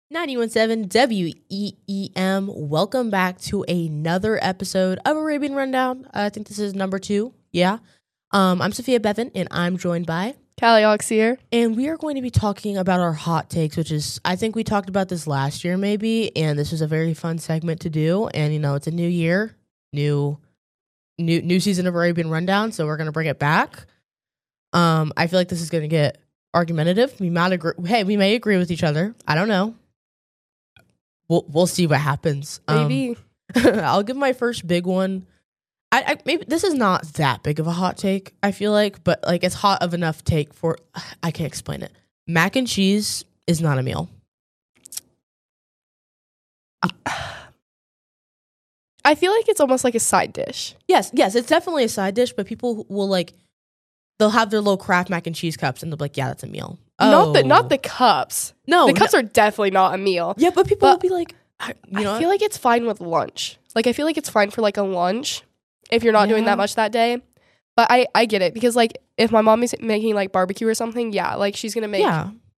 91.7 WEEM. Welcome back to another episode of Arabian Rundown. I think this is number 2. Yeah. I'm Sophia Bevan, and I'm joined by Callie Oxier. And we are going to be talking about our hot takes, which is, I think we talked about this last year maybe, and this was a very fun segment to do. And, it's a new year, new season of Arabian Rundown, so we're going to bring it back. I feel like this is going to get argumentative. We might agree. Hey, we may agree with each other. I don't know. We'll see what happens. Maybe. I'll give my first big one. I maybe this is not that big of a hot take, I feel like, but like it's hot of enough take for I can't explain it. Mac and cheese is not a meal. I feel like it's almost like a side dish. Yes, it's definitely a side dish, but people will they'll have their little Kraft mac and cheese cups and they'll be like, yeah, that's a meal. Not the cups. No. The cups are definitely not a meal. Yeah, but people will be like, I feel like it's fine with lunch. Like, I feel like it's fine for like a lunch if you're not doing that much that day. But I get it because like if my mom is making like barbecue or something, yeah, like she's going to make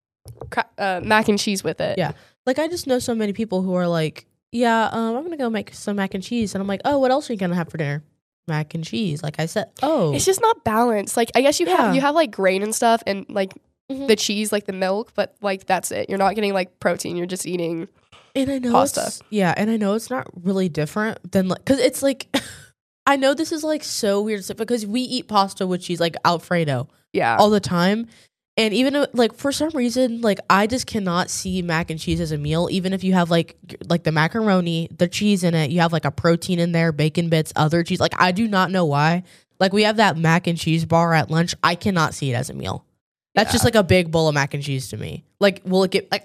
mac and cheese with it. Yeah. Like I just know so many people who are like, yeah, I'm going to go make some mac and cheese. And I'm like, oh, what else are you going to have for dinner? Mac and cheese. Like I said, it's just not balanced. Like I guess you have like grain and stuff and like the cheese, like the milk, but like that's it. You're not getting like protein. You're just eating pasta. And I know it's not really different than like, because it's like, I know this is like so weird because we eat pasta with cheese, like Alfredo, all the time. And even like for some reason, like I just cannot see mac and cheese as a meal. Even if you have like the macaroni, the cheese in it, you have like a protein in there, bacon bits, other cheese. Like I do not know why. Like we have that mac and cheese bar at lunch. I cannot see it as a meal. That's just like a big bowl of mac and cheese to me. Like, will it get like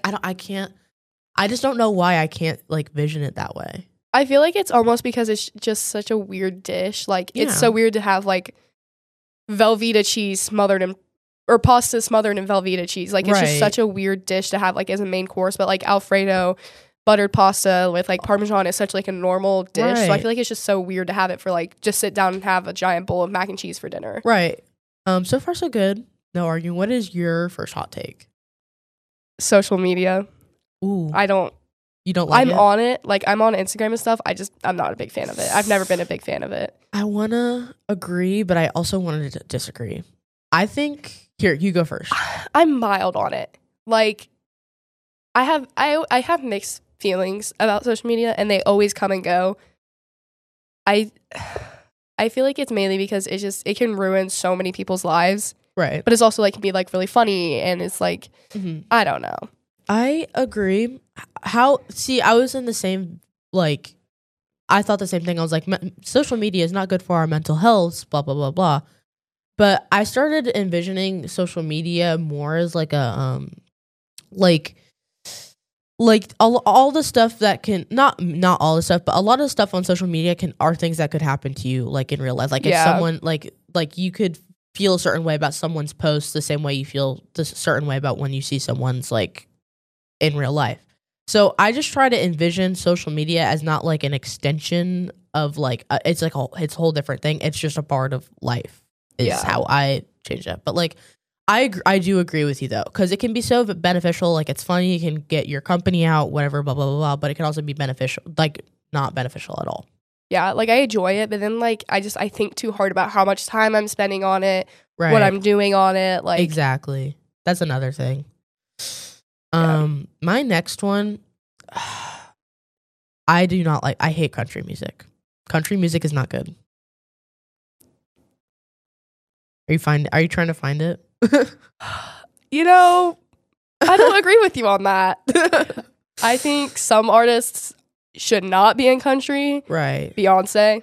I just don't know why I can't like vision it that way. I feel like it's almost because it's just such a weird dish. Like it's so weird to have like Velveeta cheese smothered in or pasta smothered in Velveeta cheese. Like it's just such a weird dish to have like as a main course. But like Alfredo buttered pasta with like Parmesan is such like a normal dish. So I feel like it's just so weird to have it for like just sit down and have a giant bowl of mac and cheese for dinner. Right. So far so good. No arguing. What is your first hot take? Social media. Ooh. You don't like it? I'm on it. Like I'm on Instagram and stuff. I'm not a big fan of it. I've never been a big fan of it. I want to agree, but I also wanted to disagree. I think here, you go first. I'm mild on it. Like I have mixed feelings about social media and they always come and go. I feel like it's mainly because it can ruin so many people's lives. Right. But it's also like can be like really funny and it's like I don't know. I agree. I was in the same like I thought the same thing. I was like social media is not good for our mental health, blah blah blah blah. But I started envisioning social media more as like a like all the stuff that can not all the stuff, but a lot of stuff on social media are things that could happen to you like in real life. Like if someone like you could feel a certain way about someone's post the same way you feel this certain way about when you see someone's like in real life. So I just try to envision social media as not like an extension of like it's like it's a whole different thing. It's just a part of life is how I change that. But like I do agree with you though, because it can be so beneficial. Like it's funny, you can get your company out, whatever, blah blah blah blah. But it can also be beneficial, like not beneficial at all. Yeah, like I enjoy it, but then like I think too hard about how much time I'm spending on it, what I'm doing on it. Like exactly, that's another thing. My next one, I do not like. I hate country music. Country music is not good. Are you trying to find it? I don't agree with you on that. I think some artists should not be in country. Right. Beyonce.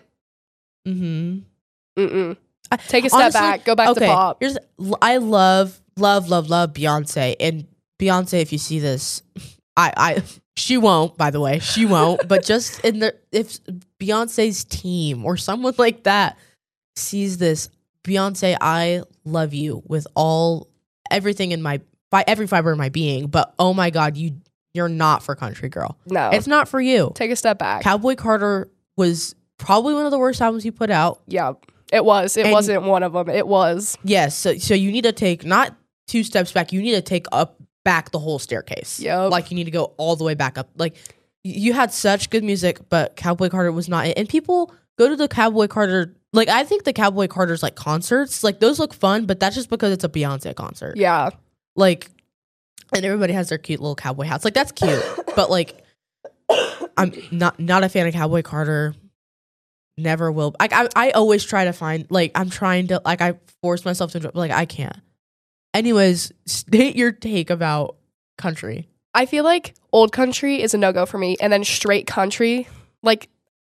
Take a step back. Go back to pop. I love Beyonce. And Beyonce, if you see this, she won't, by the way. She won't. But just if Beyonce's team or someone like that sees this, Beyonce, I love you with everything in every fiber of my being. But oh my God, you're not for country, girl. No. It's not for you. Take a step back. Cowboy Carter was probably one of the worst albums you put out. Yeah, it was. It wasn't one of them. It was. Yes. So you need to take not 2 steps back. You need to take up back the whole staircase. Yep. Like you need to go all the way back up. Like you had such good music, but Cowboy Carter was not it. And people go to the Cowboy Carter. Like I think the Cowboy Carter's like concerts, like those look fun, but that's just because it's a Beyonce concert. Yeah. Like, and everybody has their cute little cowboy hats. Like that's cute, but like I'm not a fan of Cowboy Carter. Never will. Like I always try to find like I'm trying to like I force myself to enjoy, like I can't. Anyways, state your take about country. I feel like old country is a no-go for me, and then straight country, like,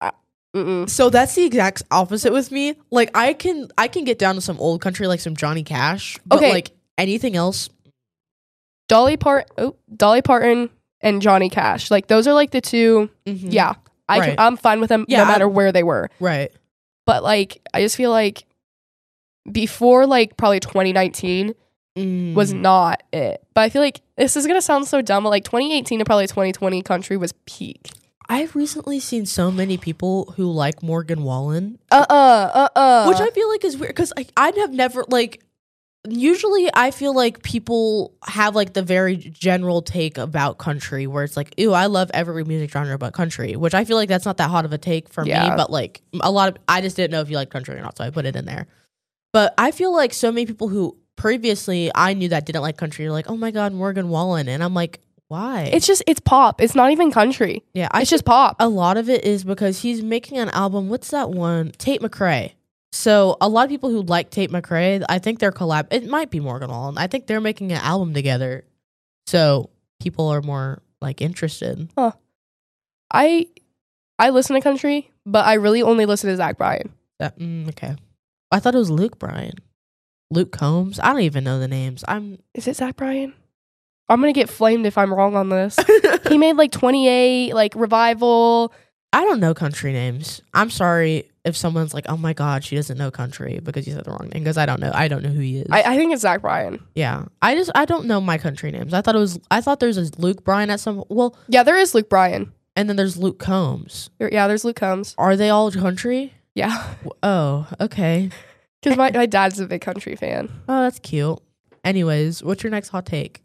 So that's the exact opposite with me. Like, I can get down to some old country, like some Johnny Cash, but like anything else. Dolly Parton and Johnny Cash, like those are like the two. Mm-hmm. Yeah, I'm fine with them no matter where they were. Right. But like, I just feel like before like probably 2019. Was not it. But I feel like this is gonna sound so dumb, but like 2018 to probably 2020 country was peak. I've recently seen so many people who like Morgan Wallen. Which I feel like is weird because I'd have never like. Usually, I feel like people have like the very general take about country, where it's like, "Ew, I love every music genre but country," which I feel like that's not that hot of a take for me. But like a lot of, I just didn't know if you like country or not, so I put it in there. But I feel like so many people who previously I knew that didn't like country are like, oh my god, Morgan Wallen, and I'm like, why? It's pop. It's not even country. Yeah, it's just pop. A lot of it is because he's making an album. What's that one? Tate McRae. So a lot of people who like Tate McRae, I think they're collab. It might be Morgan Wallen. I think they're making an album together. So people are more like interested. Huh. I listen to country, but I really only listen to Zach Bryan. Okay. I thought it was Luke Bryan. Luke Combs? I don't even know the names. Is it Zach Bryan? I'm gonna get flamed if I'm wrong on this. He made like 28, like Revival. I don't know country names. I'm sorry if someone's like, oh my god, she doesn't know country because you said the wrong name, because I don't know who he is. I think it's Zach Bryan. Yeah. I don't know my country names. I thought there's a Luke Bryan at some yeah, there is Luke Bryan. And then there's Luke Combs. Yeah, there's Luke Combs. Are they all country? Yeah. Oh, okay. Because my dad's a big country fan. Oh, that's cute. Anyways, what's your next hot take?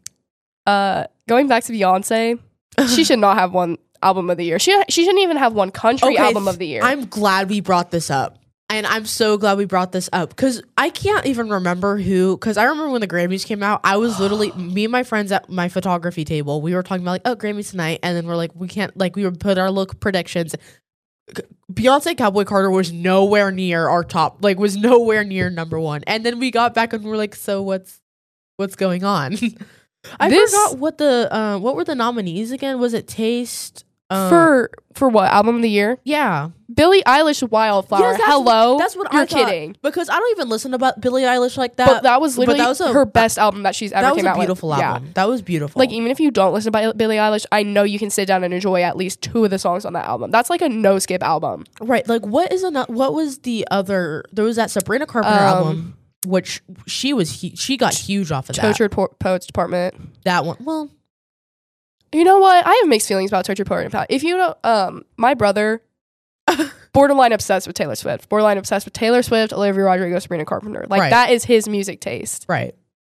Going back to Beyonce, she should not have one album of the year. She shouldn't even have one country album of the year. I'm glad we brought this up. And I'm so glad we brought this up because I can't even remember who, because I remember when the Grammys came out, I was literally, me and my friends at my photography table, we were talking about like, oh, Grammys tonight. And then we're like, we can't, like, we would put our look predictions. Beyonce Cowboy Carter was nowhere near our top, like was nowhere near number one. And then we got back and we're like, so what's going on? I forgot what were the nominees again? Was it Taste? For what? Album of the year? Yeah. Billie Eilish Wildflower. Yes, Hello? That's what You're kidding. Because I don't even listen to Billie Eilish like that. But that was literally her best album that she's ever came out with. That was a beautiful album. Yeah. That was beautiful. Like, even if you don't listen to Billie Eilish, I know you can sit down and enjoy at least 2 of the songs on that album. That's like a no-skip album. Right. Like, what was the other... There was that Sabrina Carpenter album, which she got huge off of that. Tortured Poets Department. That one. Well... You know what? I have mixed feelings about Tortured Poets Department. If you know, my brother... borderline obsessed with Taylor Swift. Olivia Rodrigo, Sabrina Carpenter. Like, that is his music taste. Right.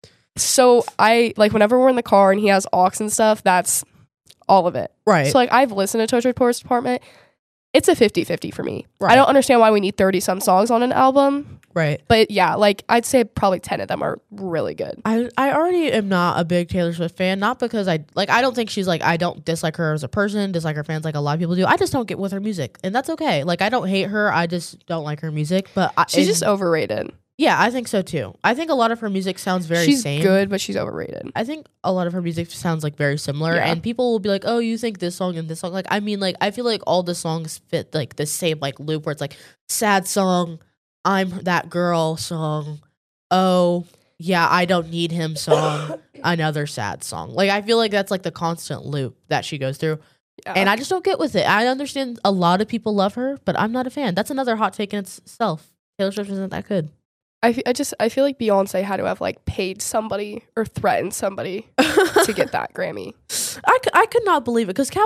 So, whenever we're in the car and he has aux and stuff, that's all of it. Right. So, like, I've listened to Tortured Poets Department. It's a 50-50 for me. Right. I don't understand why we need 30-some songs on an album. Right. But, yeah, like, I'd say probably 10 of them are really good. I already am not a big Taylor Swift fan. Not because I don't think she's, like, I don't dislike her as a person, dislike her fans like a lot of people do. I just don't get with her music. And that's okay. Like, I don't hate her. I just don't like her music. But she's just overrated. Yeah, I think so, too. I think a lot of her music sounds very same. She's good, but she's overrated. I think a lot of her music sounds, like, very similar. Yeah. And people will be like, oh, you think this song and this song. Like, I mean, like, I feel like all the songs fit, like, the same, like, loop where it's, like, sad song, I'm that girl song, oh, yeah, I don't need him song, another sad song. Like, I feel like that's, like, the constant loop that she goes through. Yeah. And I just don't get with it. I understand a lot of people love her, but I'm not a fan. That's another hot take in itself. Taylor Swift isn't that good. I feel like Beyonce had to have like paid somebody or threatened somebody to get that Grammy. I could not believe it because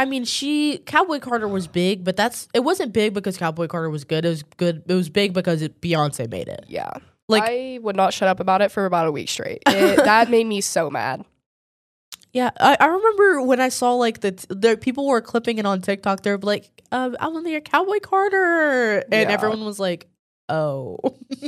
Cowboy Carter was big, but it wasn't big because Cowboy Carter was good. It was good. It was big because Beyonce made it. Yeah, like I would not shut up about it for about a week straight. That made me so mad. Yeah, I remember when I saw like the people were clipping it on TikTok. They're like, "I'm on your Cowboy Carter," and everyone was like, "Oh."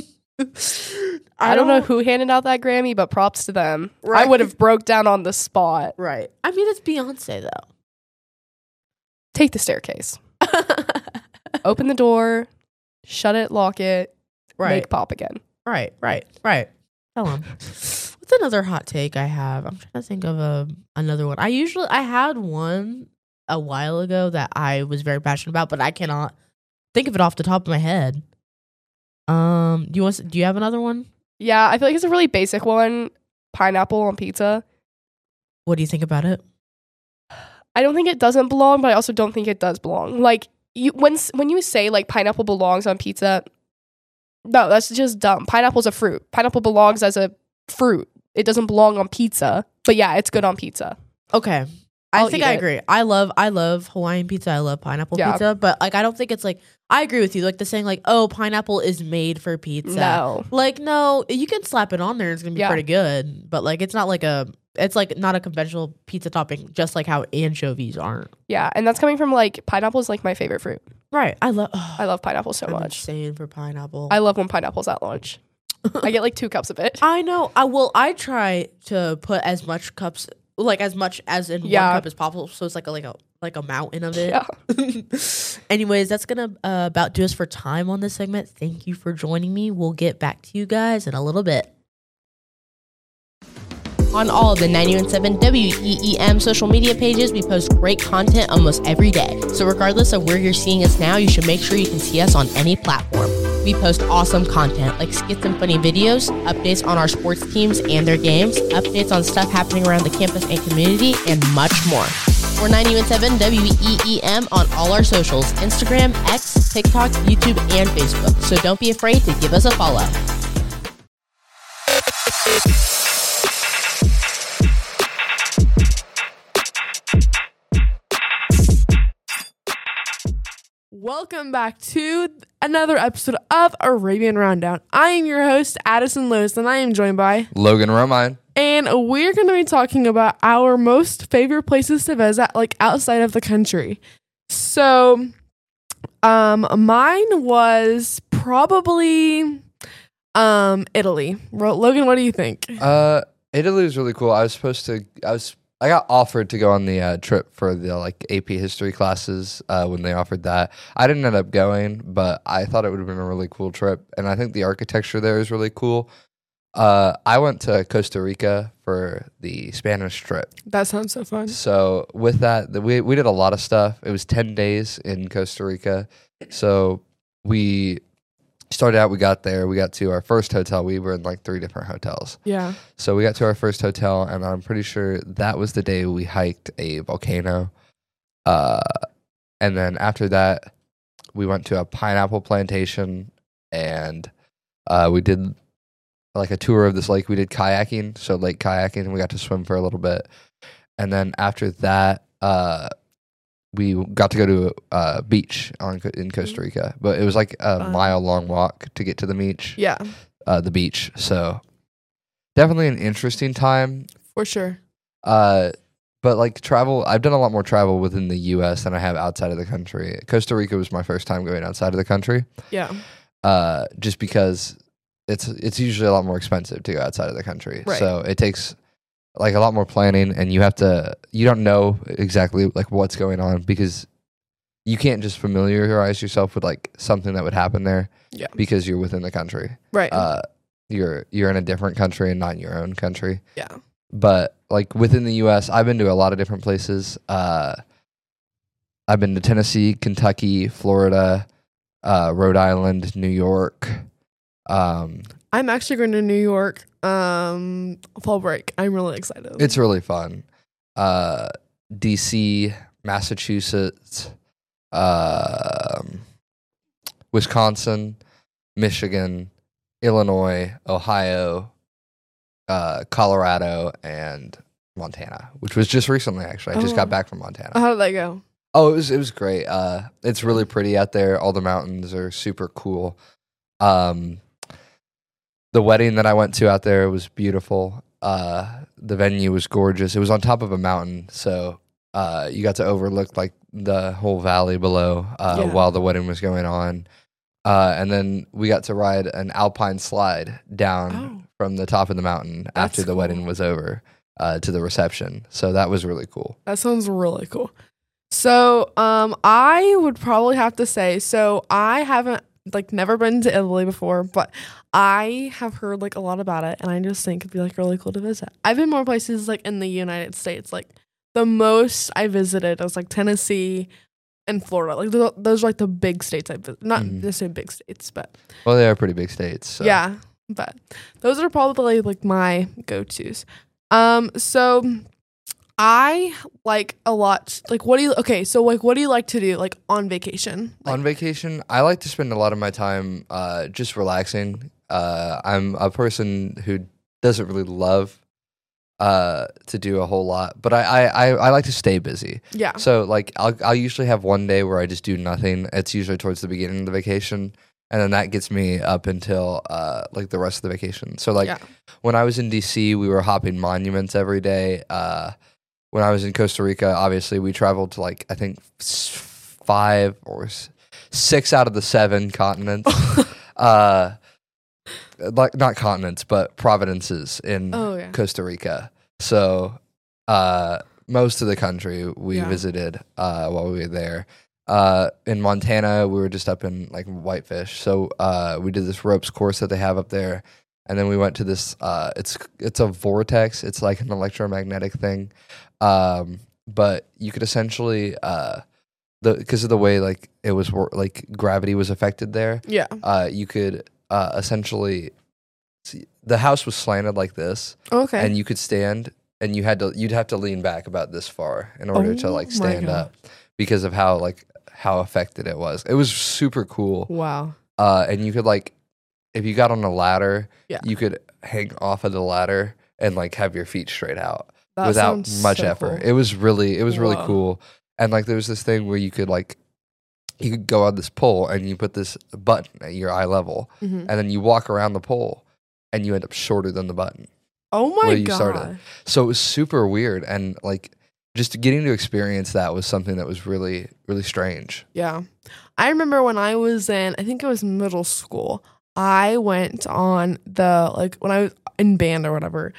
I don't know who handed out that Grammy, but props to them. Right. I would have broke down on the spot. Right. I mean, it's Beyonce though. Take the staircase. Open the door. Shut it. Lock it. Right. Make pop again. Right. Tell him. What's another hot take I have? I'm trying to think of another one. I had one a while ago that I was very passionate about, but I cannot think of it off the top of my head. Do you have another one? Yeah, I feel like it's a really basic one. Pineapple on pizza. What do you think about it? I don't think it doesn't belong, but I also don't think it does belong. Like when you say like pineapple belongs on pizza, no, that's just dumb. Pineapple's a fruit. Pineapple belongs as a fruit. It doesn't belong on pizza. But yeah, it's good on pizza. Okay. I think I agree. I love Hawaiian pizza. I love pineapple pizza, but like I don't think it's like I agree with you. Like the saying like, "Oh, pineapple is made for pizza." No. Like no, you can slap it on there. It's going to be pretty good, but like it's not like it's like not a conventional pizza topping, just like how anchovies aren't. Yeah, and that's coming from like pineapple is like my favorite fruit. Right. I love pineapple so much. Insane for pineapple. I love when pineapple's at lunch. I get like 2 cups of it. I know. I try to put as much cups, like as much as in one cup as possible, so it's like a mountain of it. Yeah. Anyways, that's gonna about do us for time on this segment. Thank you for joining me. We'll get back to you guys in a little bit. On all of the 91.7 WEEM social media pages, we post great content almost every day. So regardless of where you're seeing us now, you should make sure you can see us on any platform. We post awesome content like skits and funny videos, updates on our sports teams and their games, updates on stuff happening around the campus and community, and much more. We're 91.7 WEEM on all our socials, Instagram, X, TikTok, YouTube, and Facebook. So don't be afraid to give us a follow. Welcome back to another episode of Arabian Rundown. I am your host, Addison Lewis, and I am joined by Logan Romine. And we're going to be talking about our most favorite places to visit, like outside of the country. So, mine was probably Italy. Logan, what do you think? Italy was really cool. I got offered to go on the trip for the like AP history classes when they offered that. I didn't end up going, but I thought it would have been a really cool trip, and I think the architecture there is really cool. I went to Costa Rica for the Spanish trip. That sounds so fun. So with that, we did a lot of stuff. It was 10 days in Costa Rica. So we started out, we got there, we got to our first hotel. We were in like 3 different hotels. Yeah. So we got to our first hotel, and I'm pretty sure that was the day we hiked a volcano. And then after that, we went to a pineapple plantation, and we did like a tour of this lake. We did kayaking, so lake kayaking, and we got to swim for a little bit. And then after that, we got to go to a beach in Costa Rica, but it was like a mile-long walk to get to the beach. Yeah. The beach. So definitely an interesting time. For sure. But like travel, I've done a lot more travel within the U.S. than I have outside of the country. Costa Rica was my first time going outside of the country. Yeah. Just because it's usually a lot more expensive to go outside of the country. Right. So it takes like a lot more planning, and you don't know exactly like what's going on, because you can't just familiarize yourself with like something that would happen there. Yeah. Because you're within the country. Right. You're in a different country and not in your own country. Yeah. But like within the U.S., I've been to a lot of different places. I've been to Tennessee, Kentucky, Florida, Rhode Island, New York. I'm actually going to New York fall break. I'm really excited. It's really fun. DC, Massachusetts, Wisconsin, Michigan, Illinois, Ohio, Colorado, and Montana, which was just recently, actually. I just got back from Montana. How did that go? Oh, it was great. It's really pretty out there. All the mountains are super cool. The wedding that I went to out there was beautiful. The venue was gorgeous. It was on top of a mountain, so you got to overlook like the whole valley below while the wedding was going on. And then we got to ride an alpine slide down from the top of the mountain after the wedding was over to the reception. So that was really cool. That sounds really cool. So I would probably have to say, so I haven't like never been to Italy before, but I have heard like a lot about it, and I just think it'd be like really cool to visit. I've been more places like in the United States. Like the most I visited was like Tennessee and Florida. Like those are like the big states I visited. Not necessarily big states, but well, they are pretty big states. So. Yeah, but those are probably like my go-tos. So I like a lot. Like, what do you like to do like on vacation? Like, on vacation, I like to spend a lot of my time just relaxing. I'm a person who doesn't really love to do a whole lot, but I like to stay busy. Yeah. So like I'll usually have one day where I just do nothing. It's usually towards the beginning of the vacation, and then that gets me up until like the rest of the vacation. So like when I was in DC, we were hopping monuments every day. When I was in Costa Rica, obviously we traveled to like I think 5 or 6 out of the 7 continents. Like not continents, but provinces in Costa Rica. So most of the country we visited while we were there. In Montana, we were just up in like Whitefish. So we did this ropes course that they have up there. And then we went to this, it's a vortex. It's like an electromagnetic thing. But you could essentially, because of the way like it was, like gravity was affected there. Yeah. You could essentially, the house was slanted like this. Okay. And you could stand, and you'd have to lean back about this far in order to like stand up because of how affected it was. It was super cool. Wow. And you could like, if you got on a ladder, you could hang off of the ladder and like have your feet straight out without much effort. Cool. It was really cool. And like there was this thing where you could go on this pole and you put this button at your eye level, and then you walk around the pole and you end up shorter than the button. Oh my where you God. started. So it was super weird, and like just getting to experience that was something that was really, really strange. Yeah. I remember when I was I think it was middle school, I went on when I was in band or whatever,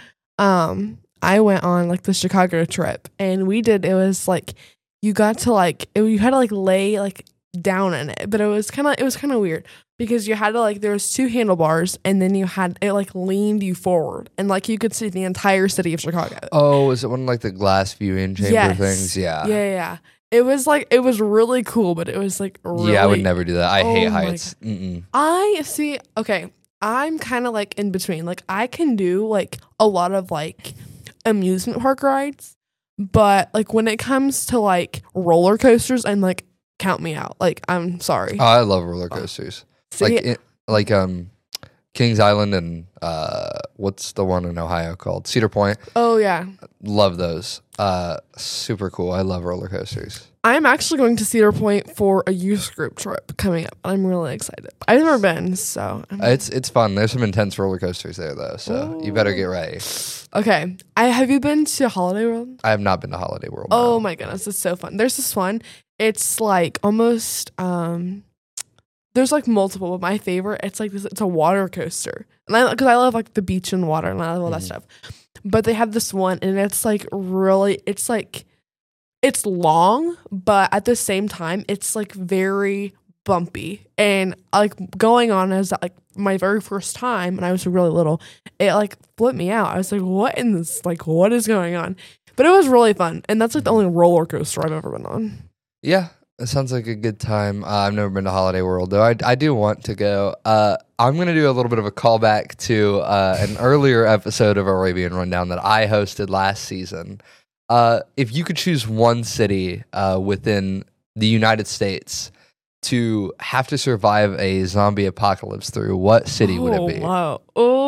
I went on like the Chicago trip, and it was like, you got to like, you had to like lay like down in it, but it was kind of weird because you had to like, there was 2 handlebars, and then it like leaned you forward, and like you could see the entire city of Chicago. Oh, is it one of like the glass viewing chamber things? Yeah. Yeah. It was really cool, but it was like really... Yeah, I would never do that. I hate heights. I see. Okay, I'm kind of like in between. Like I can do like a lot of like amusement park rides, but like when it comes to like roller coasters, and like count me out. Like I'm sorry. Oh, I love roller coasters. See, like Kings Island and what's the one in Ohio called? Cedar Point. Oh yeah. Love those. Super cool. I love roller coasters. I'm actually going to Cedar Point for a youth group trip coming up. I'm really excited. I've never been, so it's fun. There's some intense roller coasters there though, so you better get ready. Okay. Have you been to Holiday World? I have not been to Holiday World. Oh my goodness, it's so fun. There's this one. It's like almost there's like multiple, but my favorite, it's like this, it's a water coaster. And because I love like the beach and water, and I love all that stuff. But they have this one, and it's like really, it's like, it's long, but at the same time, it's like very bumpy. And like going on as like my very first time, and I was really little, it like flipped me out. I was like, what in this, like, what is going on? But it was really fun. And that's like the only roller coaster I've ever been on. Yeah. It sounds like a good time. I've never been to Holiday World, though. I do want to go. I'm going to do a little bit of a callback to an earlier episode of Arabian Rundown that I hosted last season. If you could choose one city within the United States to have to survive a zombie apocalypse through, what city would it be? Wow.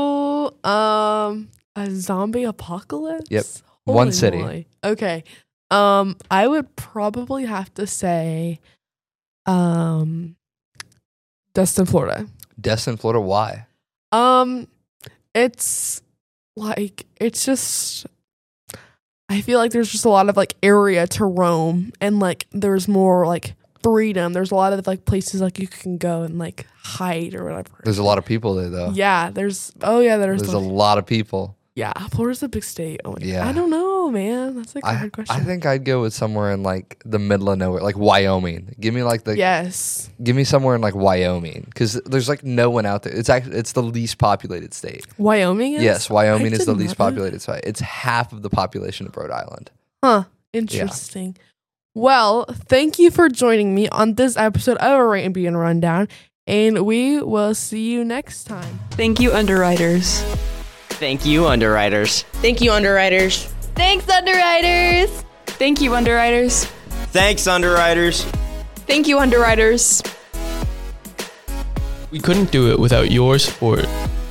Oh, a zombie apocalypse? Yep. Holy one city. Moly. Okay. I would probably have to say, Destin, Florida. Destin, Florida. Why? It's like it's just I feel like there's just a lot of like area to roam and like there's more like freedom. There's a lot of like places like you can go and like hide or whatever. There's a lot of people there though. Yeah, there's a lot of people. Yeah, Florida's a big state. Oh, yeah. I don't know, man. That's like a hard question. I think I'd go with somewhere in like the middle of nowhere, like Wyoming. Give me like the Give me somewhere in like Wyoming because there's like no one out there. It's the least populated state. Wyoming is? Yes, Wyoming is the least populated state. It's half of the population of Rhode Island. Huh. Interesting. Yeah. Well, thank you for joining me on this episode of A Rate and Bean Rundown, and we will see you next time. Thank you, underwriters. Thank you, underwriters. Thank you, underwriters. Thanks, underwriters. Thank you, underwriters. Thanks, underwriters. Thank you, underwriters. We couldn't do it without your support.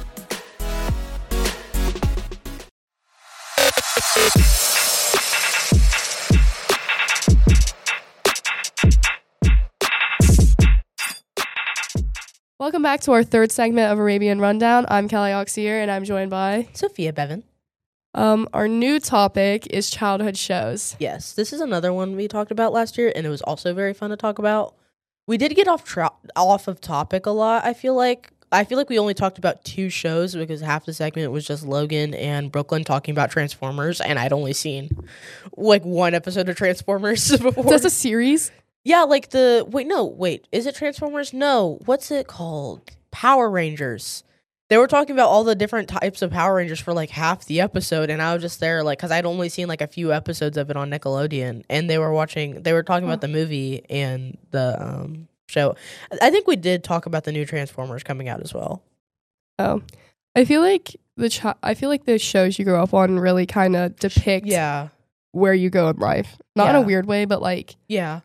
Welcome back to our third segment of Arabian Rundown. I'm Kelly Oxier, and I'm joined by Sophia Bevan. Our new topic is childhood shows. Yes, this is another one we talked about last year, and it was also very fun to talk about. We did get off of topic a lot. I feel like we only talked about 2 shows because half the segment was just Logan and Brooklyn talking about Transformers, and I'd only seen like 1 episode of Transformers before. That's a series? Yeah, like is it Transformers? No, what's it called? Power Rangers. They were talking about all the different types of Power Rangers for like half the episode, and I was just there like because I'd only seen like a few episodes of it on Nickelodeon, and they were talking about the movie and the show. I think we did talk about the new Transformers coming out as well. Oh, I feel like the shows you grow up on really kind of depict where you go in life, not in a weird way, but like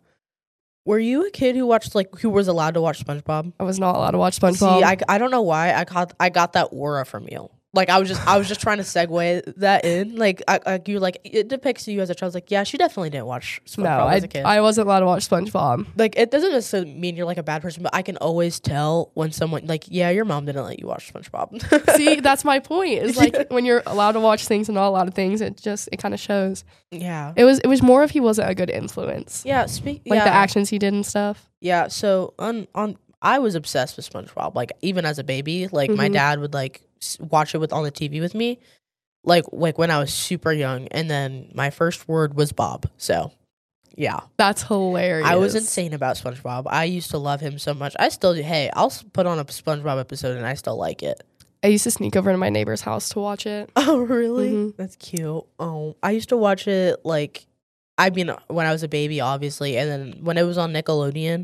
Were you a kid who was allowed to watch SpongeBob? I was not allowed to watch SpongeBob. See, I don't know why I got that aura from you. Like I was just trying to segue that in. Like you like it depicts you as a child. I was like, yeah, she definitely didn't watch SpongeBob as a kid. I wasn't allowed to watch SpongeBob. Like it doesn't necessarily mean you're like a bad person, but I can always tell when someone like, yeah, your mom didn't let you watch SpongeBob. See, that's my point. It's like when you're allowed to watch things and not allowed to things, it kind of shows. Yeah. It was more if he wasn't a good influence. Yeah, the actions he did and stuff. Yeah, so I was obsessed with SpongeBob. Like even as a baby, like my dad would like watch it on the TV with me, like when I was super young, and then my first word was Bob. So, yeah, that's hilarious. I was insane about SpongeBob. I used to love him so much. I still do. Hey, I'll put on a SpongeBob episode, and I still like it. I used to sneak over to my neighbor's house to watch it. Oh, really? That's cute. Oh, I used to watch it when I was a baby, obviously, and then when it was on Nickelodeon,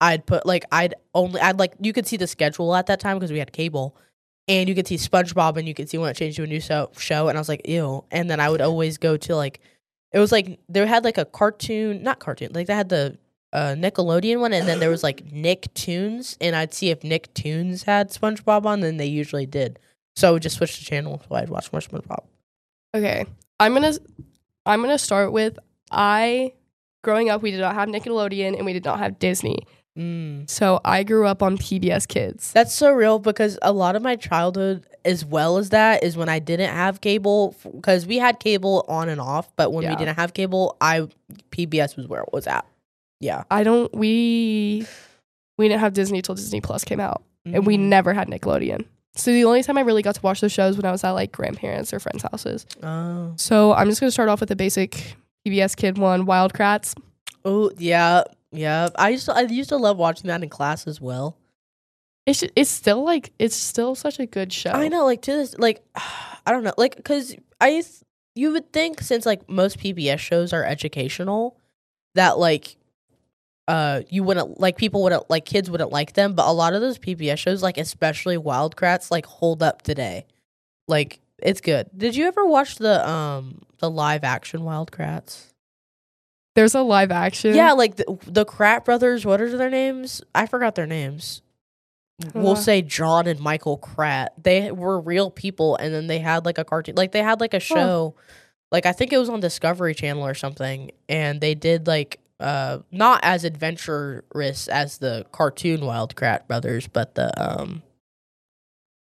you could see the schedule at that time because we had cable. And you could see SpongeBob, and you could see when it changed to a new show. And I was like, ew. And then I would always go to like, it was like they had like a not cartoon, like they had the Nickelodeon one, and then there was like Nicktoons, and I'd see if Nicktoons had SpongeBob on, and they usually did. So I would just switch the channel so I'd watch more SpongeBob. Okay, I'm gonna start with growing up we did not have Nickelodeon and we did not have Disney. So I grew up on PBS Kids. That's so real because a lot of my childhood, as well as that, is when I didn't have cable, because we had cable on and off, but when we didn't have cable, PBS was where it was at. Yeah. We didn't have Disney till Disney Plus came out, and we never had Nickelodeon. So the only time I really got to watch those shows when I was at like grandparents or friends' houses. Oh. So I'm just gonna start off with the basic PBS Kid one, Wild Kratts. Oh yeah. Yeah, I used to love watching that in class as well. It's still such a good show. I know, like to this, like I don't know, like because you would think since like most PBS shows are educational, that like you wouldn't like people wouldn't like kids wouldn't like them, but a lot of those PBS shows, like especially Wild Kratts, like hold up today. Like it's good. Did you ever watch the live action Wild Kratts? There's a live action. Yeah, like the Kratt brothers. What are their names? I forgot their names. We'll say John and Michael Kratt. They were real people, and then they had like a cartoon. Like they had like a show. Like I think it was on Discovery Channel or something, and they did like not as adventurous as the cartoon Wild Kratt brothers, but the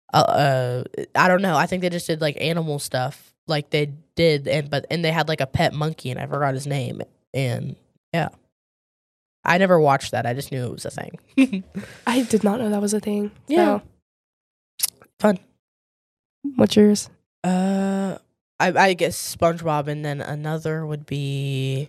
I don't know. I think they just did like animal stuff, like they did, and they had like a pet monkey, and I forgot his name. And yeah, I never watched that. I just knew it was a thing. I did not know that was a thing. Yeah, fun. What's yours? I guess SpongeBob, and then another would be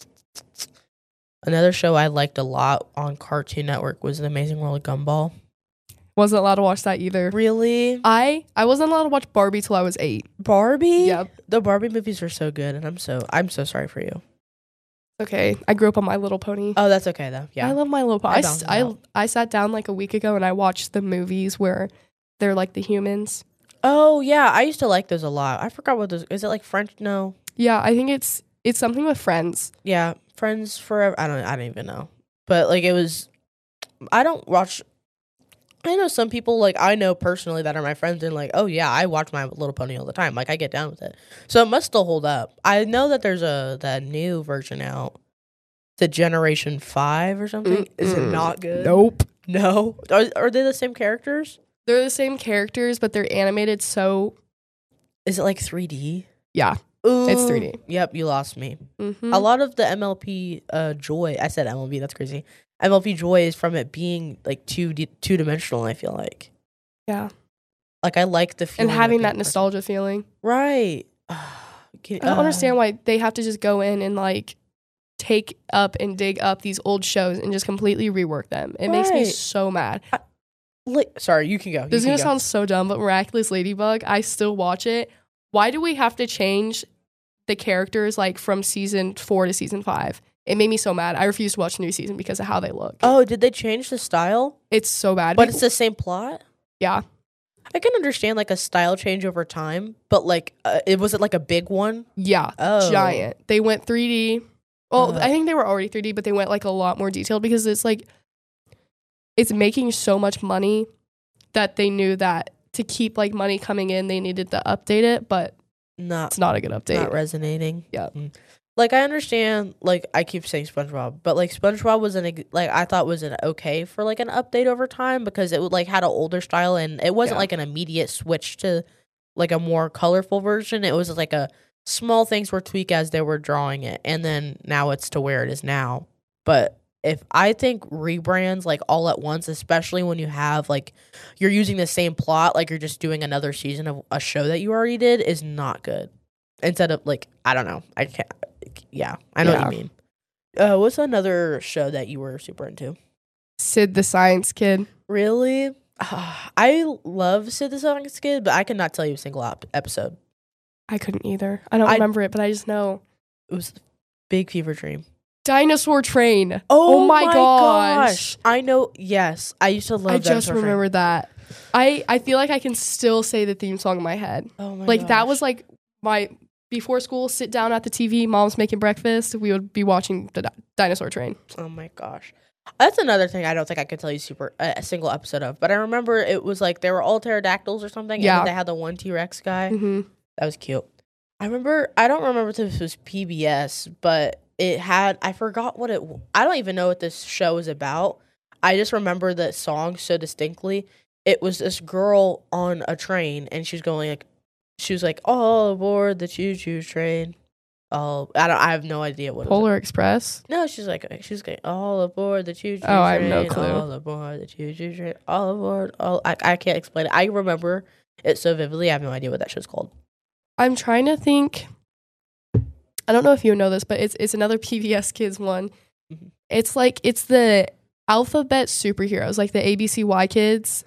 another show I liked a lot on Cartoon Network was The Amazing World of Gumball. Wasn't allowed to watch that either. Really? I wasn't allowed to watch Barbie till I was 8. Barbie? Yep. The Barbie movies were so good, and I'm so sorry for you. Okay, I grew up on My Little Pony. Oh, that's okay though. Yeah, I love My Little Pony. I sat down like a week ago and I watched the movies where they're like the humans. Oh yeah, I used to like those a lot. I forgot what those. Is it like French? No. Yeah, I think it's something with Friends. Yeah, Friends Forever. I don't even know. But like it was. I don't watch. I know some people like I know personally that are my friends and like, oh yeah, I watch My Little Pony all the time. Like I get down with it, so it must still hold up. I know that there's that new version out, the Generation 5 or something. Is it not good? Nope. No. Are they the same characters? They're the same characters, but they're animated so. Is it like 3D? Yeah. Ooh. It's 3D. Yep, you lost me. Mm-hmm. A lot of the MLP Joy. I said MLB. That's crazy. MLP Joy is from it being like two-dimensional, I feel like. Yeah. Like I like the feeling and having of that nostalgia feeling. Right. I don't understand why they have to just go in and like take up and dig up these old shows and just completely rework them. It makes me so mad. Sorry, you can go. This is going to sound so dumb, but Miraculous Ladybug, I still watch it. Why do we have to change the characters like from season 4 to season 5? It made me so mad. I refuse to watch the new season because of how they look. Oh, did they change the style? It's so bad. But it's the same plot? Yeah. I can understand like a style change over time, but like, was it like a big one? Yeah. Oh. Giant. They went 3D. Well, I think they were already 3D, but they went like a lot more detailed because it's like, it's making so much money that they knew that to keep like money coming in, they needed to update it, but it's not a good update. Not resonating. Yeah. Like I understand, like I keep saying SpongeBob, but like SpongeBob was I thought was an okay for like an update over time because it would like had an older style and it wasn't like an immediate switch to like a more colorful version. It was like a small things were tweaked as they were drawing it, and then now it's to where it is now. But if I think rebrands like all at once, especially when you have like you're using the same plot, like you're just doing another season of a show that you already did, is not good. Instead of like I don't know, I can't. Yeah, I know what you mean. What's another show that you were super into? Sid the Science Kid. Really? I love Sid the Science Kid, but I could not tell you a single episode. I couldn't either. I don't remember it, but I just know. It was big fever dream. Dinosaur Train. Oh my gosh. I know. Yes. I used to love Dinosaur Train. I just remembered that. I feel like I can still say the theme song in my head. Oh my gosh. That was like my... Before school, sit down at the TV, mom's making breakfast, we would be watching the Dinosaur Train. Oh my gosh. That's another thing I don't think I could tell you a single episode of. But I remember it was like they were all pterodactyls or something. Yeah. And they had the one T-Rex guy. Mm-hmm. That was cute. I don't remember if this was PBS, but it had, I forgot I don't even know what this show is about. I just remember the song so distinctly. It was this girl on a train and she was like, all aboard the choo-choo train. Oh, I have no idea what Polar Express? No, she's like, all aboard the choo-choo train. Oh, I have no clue. All aboard the choo-choo train. All aboard. I can't explain it. I remember it so vividly. I have no idea what that show's called. I'm trying to think. I don't know if you know this, but it's another PBS Kids one. Mm-hmm. It's the alphabet superheroes, like the ABCY Kids.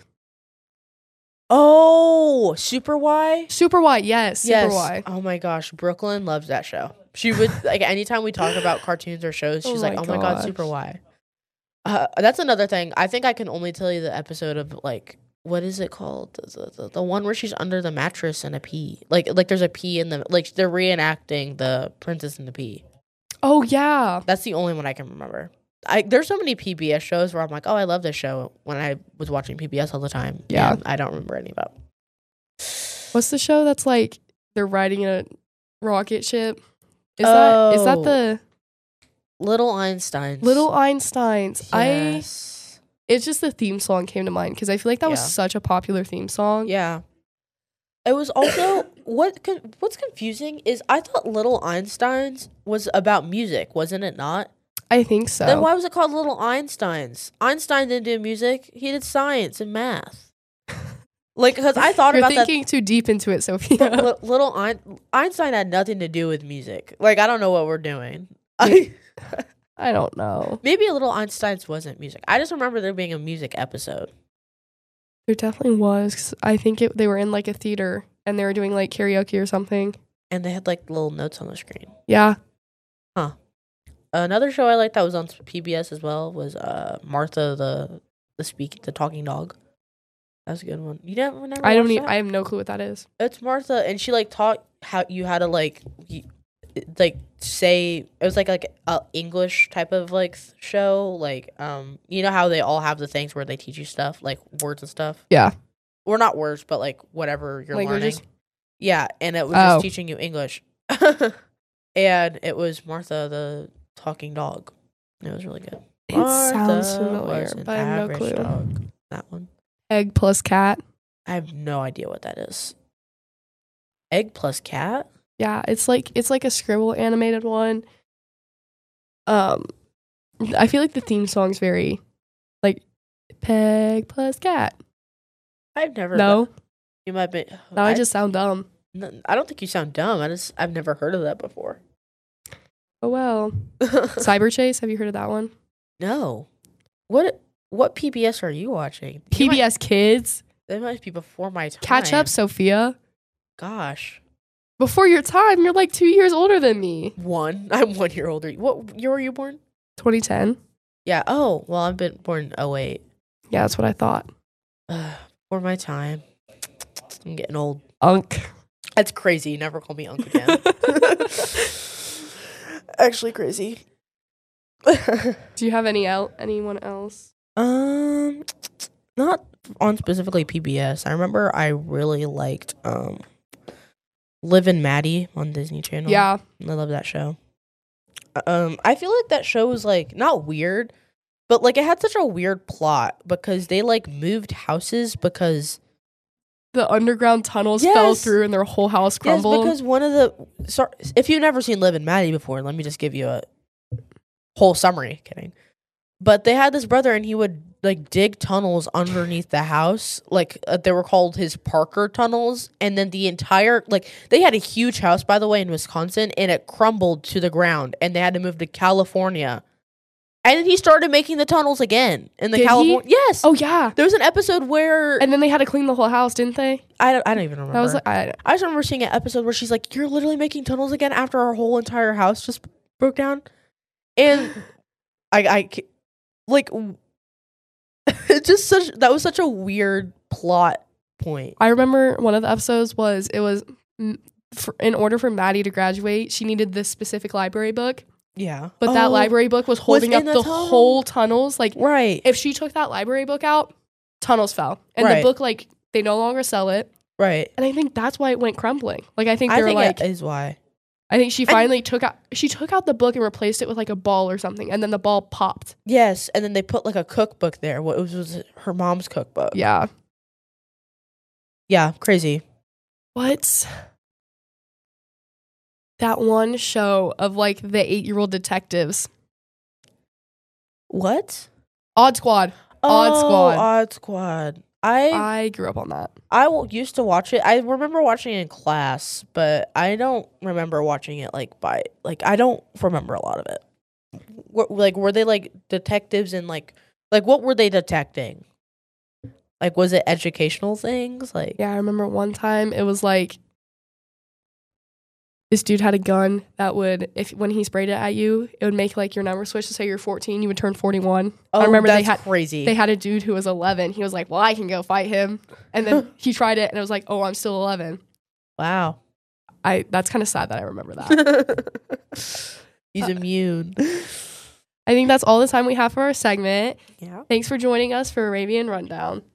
Oh, Super Y? Super Y, yes. Super Y. Oh my gosh, Brooklyn loves that show. She would, like, anytime we talk about cartoons or shows, she's like, oh my God, Super Y. That's another thing. I think I can only tell you the episode of, like, what is it called? The one where she's under the mattress and a pea. Like there's a pea in the, like, they're reenacting the Princess and the Pea. Oh, yeah. That's the only one I can remember. There's so many PBS shows where I'm like, oh, I love this show when I was watching PBS all the time. Yeah. I don't remember any of it. What's the show that's like they're riding in a rocket ship? Is that the Little Einsteins? Little Einsteins. Yes. It's just the theme song came to mind because I feel like that was such a popular theme song. Yeah. It was also what's confusing is I thought Little Einsteins was about music, wasn't it not? I think so. Then why was it called Little Einsteins? Einstein didn't do music; he did science and math. Like, because I thought about that. You're thinking too deep into it, Sophia. Einstein had nothing to do with music. Like, I don't know what we're doing. I don't know. Maybe a Little Einsteins wasn't music. I just remember there being a music episode. There definitely was. 'Cause I think they were in like a theater and they were doing like karaoke or something. And they had like little notes on the screen. Yeah. Huh. Another show I liked that was on PBS as well was Martha the talking dog. That's a good one. You never I have no clue what that is. It's Martha, and she like taught how you had to say it was like a English type of like show, like you know how they all have the things where they teach you stuff like words and stuff. Yeah, or not words, but like whatever you're languages. learning. Yeah, and it was just teaching you English, and it was Martha the talking dog. It was really good. It sounds familiar, but I have no clue. Dog. That one. Egg plus cat. I have no idea what that is. Egg plus cat? Yeah, it's like a Scribble animated one. I feel like the theme song's very like Peg plus cat. I've never. No, you might be. Now I just sound dumb. I don't think you sound dumb. I've never heard of that before. Oh well. Cyber Chase. Have you heard of that one? No. What PBS are you watching? PBS Kids. That might be before my time. Catch up, Sophia. Gosh. Before your time. You're like 2 years older than me. I'm 1 year older. What year were you born? 2010. Yeah. Oh, well, I've been born in 08. Yeah, that's what I thought. For my time. I'm getting old. Unk. That's crazy. You never call me Unk again. Actually crazy. Do you have anyone else? Not on specifically PBS. I remember I really liked Liv and Maddie on Disney Channel. Yeah, I love that show. I feel like that show was like not weird, but like it had such a weird plot because they like moved houses because the underground tunnels fell through and their whole house crumbled. Yes, because if you've never seen Liv and Maddie before, let me just give you a whole summary. Kidding. But they had this brother and he would like dig tunnels underneath the house. Like they were called his Parker tunnels. And then the entire, like they had a huge house, by the way, in Wisconsin, and it crumbled to the ground and they had to move to California. And then he started making the tunnels again in the California. Yes. Oh yeah. There was an episode where, and then they had to clean the whole house, didn't they? I don't even remember. I was like, I just remember seeing an episode where she's like, "You're literally making tunnels again after our whole entire house just broke down," and I like it's just that was such a weird plot point. I remember one of the episodes in order for Maddie to graduate, she needed this specific library book. Yeah. But that library book was holding up the whole tunnels. Like, right. If she took that library book out, tunnels fell. And the book, like, they no longer sell it. Right. And I think that's why it went crumbling. Like, I think that is why. I think she finally took out the book and replaced it with like a ball or something. And then the ball popped. Yes. And then they put like a cookbook there. What was her mom's cookbook. Yeah. Yeah. Crazy. What's that one show of like the 8-year-old detectives? What? Odd Squad. Odd Squad. I grew up on that. I used to watch it. I remember watching it in class, but I don't remember watching it I don't remember a lot of it. Were they like detectives and like what were they detecting? Like, was it educational things? Like, yeah, I remember one time it was like this dude had a gun that would, when he sprayed it at you, it would make like your number switch to say you're 14, you would turn 41. Oh, I remember that's crazy. They had a dude who was 11. He was like, well, I can go fight him. And then he tried it and it was like, oh, I'm still 11. Wow. That's kind of sad that I remember that. He's immune. I think that's all the time we have for our segment. Yeah. Thanks for joining us for Arabian Rundown.